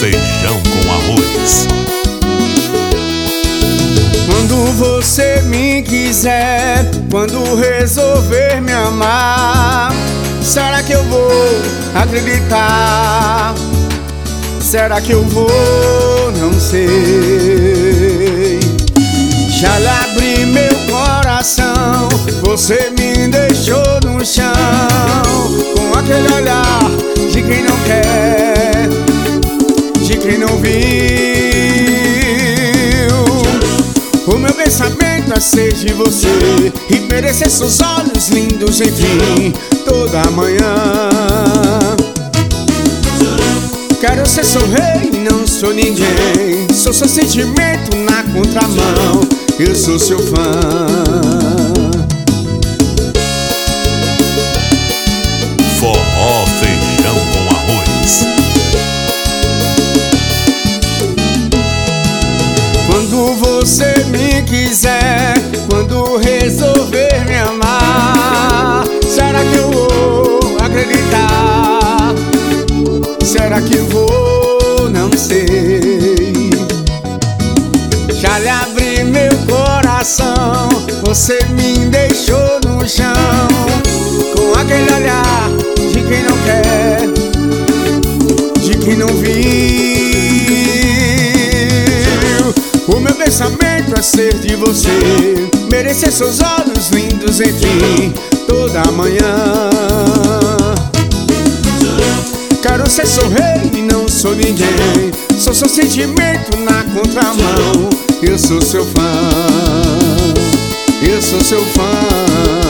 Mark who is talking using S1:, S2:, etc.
S1: feijão com arroz.
S2: Quando você me quiser, quando resolver me amar, será que eu vou acreditar? Será que eu vou? Não sei. Já lhe abri meu coração, você me deixou no chão, com aquele olhar de quem não quer, de quem não viu. O meu pensamento é ser de você e merecer seus olhos lindos, enfim, toda manhã. Quero ser seu rei e não sou ninguém, sou seu sentimento na contramão, eu sou seu fã.
S1: Forró, feijão com arroz.
S2: Quando você me quiser, quando resolver me amar, será que eu vou acreditar? Será que eu vou? Não sei. Já lhe abri meu coração, você me deixou no chão, com aquele olhar de quem não quer, de quem não viu. O meu pensamento é ser de você, merecer seus olhos lindos, enfim, toda manhã. Quero ser seu rei e não sou ninguém, sou seu sentimento na contramão, eu sou seu fã, eu sou seu fã.